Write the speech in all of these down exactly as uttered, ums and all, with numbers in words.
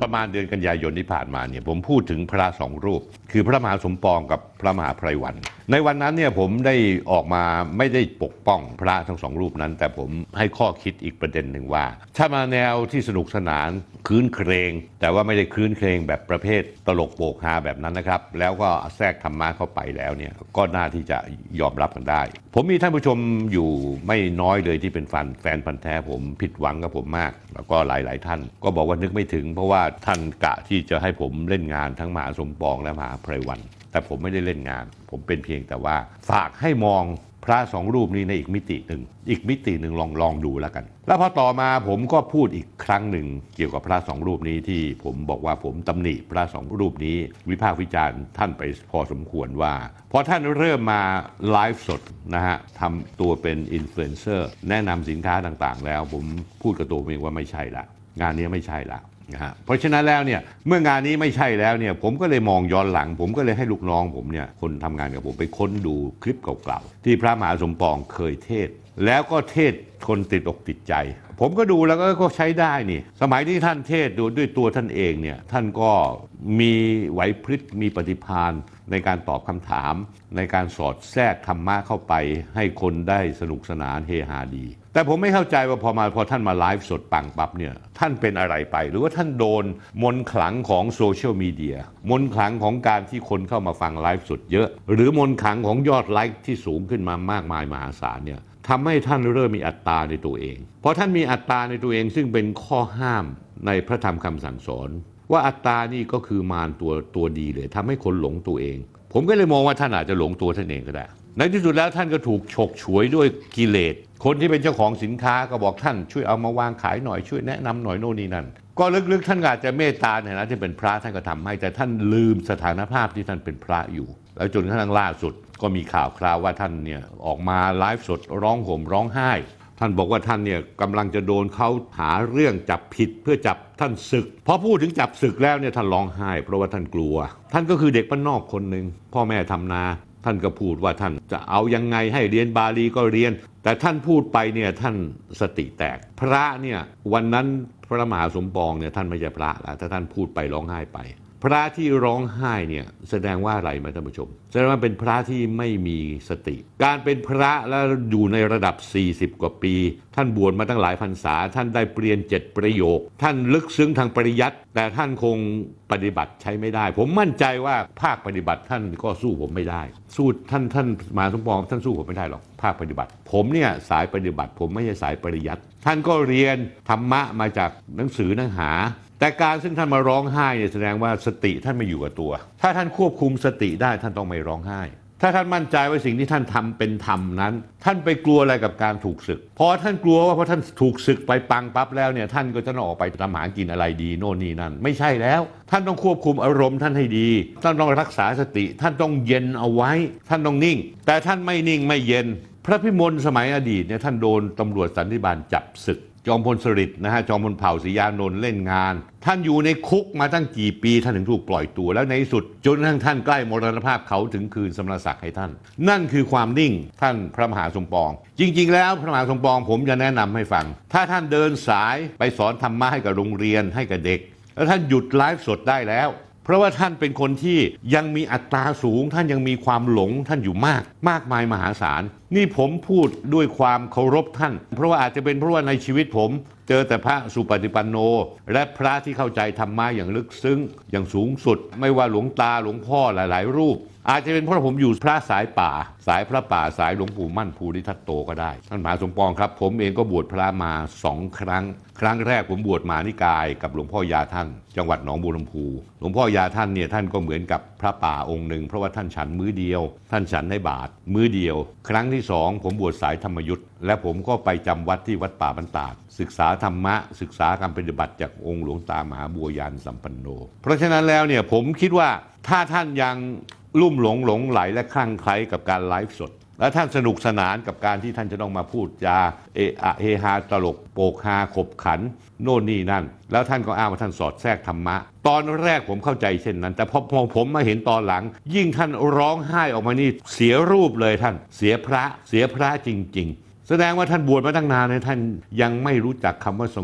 ประมาณเดือนกันยายนที่ผ่านมาเนี่ยผมพูดถึงพระสองรูปคือพระมหาสมปองกับพระมหาไพรวันในวันนั้นเนี่ยผมได้ออกมาไม่ได้ปกป้องพระทั้งสองรูปนั้นแต่ผมให้ข้อคิดอีกประเด็นหนึ่งว่าถ้ามาแนวที่สนุกสนานคืนเครงแต่ว่าไม่ได้คืนเครงแบบประเภทตลกโปกฮาแบบนั้นนะครับแล้วก็แทรกธรรมะเข้าไปแล้วเนี่ยก็น่าที่จะยอมรับกันได้ผมมีท่านผู้ชมอยู่ไม่น้อยเลยที่เป็นแฟนแฟนพันธ์แท้ผมผิดหวังกับผมมากแล้วก็หลายๆท่านก็บอกว่านึกไม่ถึงเพราะว่าท่านกะที่จะให้ผมเล่นงานทั้งมหาสมปองและมหาไพรวันแต่ผมไม่ได้เล่นงานผมเป็นเพียงแต่ว่าฝากให้มองพระสองรูปนี้ในอีกมิติหนึ่งอีกมิติหนึ่งลองลองดูแล้วกันแล้วพอต่อมาผมก็พูดอีกครั้งหนึ่งเกี่ยวกับพระสองรูปนี้ที่ผมบอกว่าผมตำหนิพระสองรูปนี้วิพากษ์วิจารณ์ท่านไปพอสมควรว่าพอท่านเริ่มมาไลฟ์สดนะฮะทำตัวเป็นอินฟลูเอนเซอร์แนะนำสินค้าต่างๆแล้วผมพูดกับตัวเองว่าไม่ใช่ละงานนี้ไม่ใช่ละนะฮะเพราะฉะนั้นแล้วเนี่ยเมื่องานนี้ไม่ใช่แล้วเนี่ยผมก็เลยมองย้อนหลังผมก็เลยให้ลูกน้องผมเนี่ยคนทำงานกับผมไปค้นดูคลิปเก่าๆที่พระมหาสมปองเคยเทศแล้วก็เทศคนติดอกติดใจผมก็ดูแล้วก็ใช้ได้นี่สมัยที่ท่านเทศดูด้วยตัวท่านเองเนี่ยท่านก็มีไหวพริบมีปฏิภาณในการตอบคำถามในการสอดแทรกธรรมะเข้าไปให้คนได้สนุกสนานเฮฮาดีแต่ผมไม่เข้าใจว่าพอมาพอท่านมาไลฟ์สดปังปั๊บเนี่ยท่านเป็นอะไรไปหรือว่าท่านโดนมนต์ขลังของโซเชียลมีเดียมนต์ขลังของการที่คนเข้ามาฟังไลฟ์สดเยอะหรือมนต์ขลังของยอดไลค์ที่สูงขึ้นมามากมายมหาศาลเนี่ยทำให้ท่านเริ่มมีอัตตาในตัวเองเพราะท่านมีอัตตาในตัวเองซึ่งเป็นข้อห้ามในพระธรรมคำสั่งสอนว่าอัตตานี่ก็คือมารตัวตัวดีเลยทำให้คนหลงตัวเองผมก็เลยมองว่าท่านอาจจะหลงตัวท่านเองก็ได้ในที่สุดแล้วท่านก็ถูกฉกฉวยด้วยกิเลสคนที่เป็นเจ้าของสินค้าก็บอกท่านช่วยเอามาวางขายหน่อยช่วยแนะนำหน่อยโน่นนี่นั่นก็ลึกๆท่านอาจจะเมตตาเนี่ยนะที่เป็นพระท่านก็ทำให้แต่ท่านลืมสถานภาพที่ท่านเป็นพระอยู่แล้วจนกระทั่งล่าสุดก็มีข่าวคราวว่าท่านเนี่ยออกมาไลฟ์สดร้องห่มร้องไห้ท่านบอกว่าท่านเนี่ยกำลังจะโดนเขาหาเรื่องจับผิดเพื่อจับท่านศึกพอพูดถึงจับศึกแล้วเนี่ยท่านร้องไห้เพราะว่าท่านกลัวท่านก็คือเด็กบ้านนอกคนหนึ่งพ่อแม่ทำนาท่านก็พูดว่าท่านจะเอายังไงให้เรียนบาลีก็เรียนแต่ท่านพูดไปเนี่ยท่านสติแตกพระเนี่ยวันนั้นพระมหาสมปองเนี่ยท่านไม่ใช่พระแล้วถ้าท่านพูดไปร้องไห้ไปพระที่ร้องไห้เนี่ยแสดงว่าอะไรไหมท่านผู้ชมแสดงว่าเป็นพระที่ไม่มีสติการเป็นพระแล้วอยู่ในระดับสี่สิบกว่าปีท่านบวชมาตั้งหลายพรรษาท่านได้เปลี่ยนเจ็ดประโยคท่านลึกซึ้งทางปริยัติแต่ท่านคงปฏิบัติใช้ไม่ได้ผมมั่นใจว่าภาคปฏิบัติท่านก็สู้ผมไม่ได้สู้ท่านท่านมหาสมปองท่านสู้ผมไม่ได้หรอกภาคปฏิบัติผมเนี่ยสายปฏิบัติผมไม่ใช่สายปริยัติท่านก็เรียนธรรมะมาจากหนังสือหนังหาแต่การซึ่งท่านมาร้องไห้เนี่ยแสดงว่าสติท่านไม่อยู่กับตัวถ้าท่านควบคุมสติได้ท่านต้องไม่ร้องไห้ถ้าท่านมั่นใจว่าสิ่งที่ท่านทำเป็นธรรมนั้นท่านไปกลัวอะไรกับการถูกสึกพอท่านกลัวว่าพอท่านถูกสึกไปปังปั๊บแล้วเนี่ยท่านก็จะต้องออกไปทำหากินอะไรดีโน่นนี่นั่นไม่ใช่แล้วท่านต้องควบคุมอารมณ์ท่านให้ดีท่านต้องรักษาสติท่านต้องเย็นเอาไว้ท่านต้องนิ่งแต่ท่านไม่นิ่งไม่เย็นพระพิมลสมัยอดีตเนี่ยท่านโดนตำรวจสันติบาลจับสึกจอมพลสฤษดิ์นะฮะจอมพลเผ่าศรียานนท์เล่นงานท่านอยู่ในคุกมาตั้งกี่ปีท่านถึงถูกปล่อยตัวแล้วในที่สุดจนกระทั่งท่านใกล้มรณภาพเขาถึงคืนสมณศักดิ์ให้ท่านนั่นคือความนิ่งท่านพระมหาสมปองจริงๆแล้วพระมหาสมปองผมจะแนะนำให้ฟังถ้าท่านเดินสายไปสอนธรรมะให้กับโรงเรียนให้กับเด็กแล้วท่านหยุดไลฟ์สดได้แล้วเพราะว่าท่านเป็นคนที่ยังมีอัตราสูงท่านยังมีความหลงท่านอยู่มากมากมายมหาศาลนี่ผมพูดด้วยความเคารพท่านเพราะว่าอาจจะเป็นเพราะว่าในชีวิตผมเจอแต่พระสุปฏิปันโนและพระที่เข้าใจธรรมะอย่างลึกซึ้งอย่างสูงสุดไม่ว่าหลวงตาหลวงพ่อหลายๆรูปอาจจะเป็นเพราะผมอยู่พระสายป่าสายพระป่าสายหลวงปู่มั่นภูริทัตโตก็ได้ท่านมหาสมปองครับผมเองก็บวชพระมาสองครั้งครั้งแรกผมบวชมหานิกายกับหลวงพ่อยาท่านจังหวัดหนองบัวลำพูหลวงพ่อยาท่านเนี่ยท่านก็เหมือนกับพระป่าองค์หนึ่งเพราะว่าท่านฉันมื้อเดียวท่านฉันให้บาตรมื้อเดียวครั้งที่สองผมบวชสายธรรมยุทธ์และผมก็ไปจำวัดที่วัดป่าบันตาดศึกษาธรรมะศึกษาการปฏิบัติจากองค์หลวงตามหาบัวยานสัมปันโนเพราะฉะนั้นแล้วเนี่ยผมคิดว่าถ้าท่านยังลุ่มหลงหลงไหลและคลั่งไคล้กับการไลฟ์สดและท่านสนุกสนานกับการที่ท่านจะต้องมาพูดจาเอะอะเฮฮาตลกโปกฮาขบขันโน่นนี่นั่นแล้วท่านก็อ้างว่าท่านสอดแทรกธรรมะตอนแรกผมเข้าใจเช่นนั้นแต่พอพอผมมาเห็นตอนหลังยิ่งท่านร้องไห้ออกมานี่เสียรูปเลยท่านเสียพระเสียพระจริงๆแสดงว่าท่านบวชมาตั้งนานเลยท่านยังไม่รู้จักคำว่าสงบ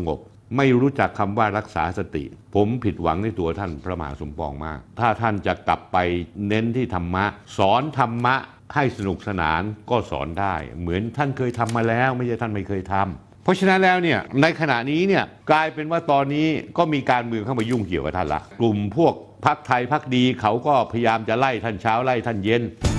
ไม่รู้จักคำว่ารักษาสติ ผมผิดหวังในตัวท่านพระมหาสมปองมากถ้าท่านจะกลับไปเน้นที่ธรรมะสอนธรรมะให้สนุกสนานก็สอนได้เหมือนท่านเคยทำมาแล้วไม่ใช่ท่านไม่เคยทำเพราะฉะนั้นแล้วเนี่ยในขณะนี้เนี่ยกลายเป็นว่าตอนนี้ก็มีการเมืองเข้ามายุ่งเกี่ยวกับท่านละกลุ่มพวกพรรคไทยพรรคดีเขาก็พยายามจะไล่ท่านเช้าไล่ท่านเย็น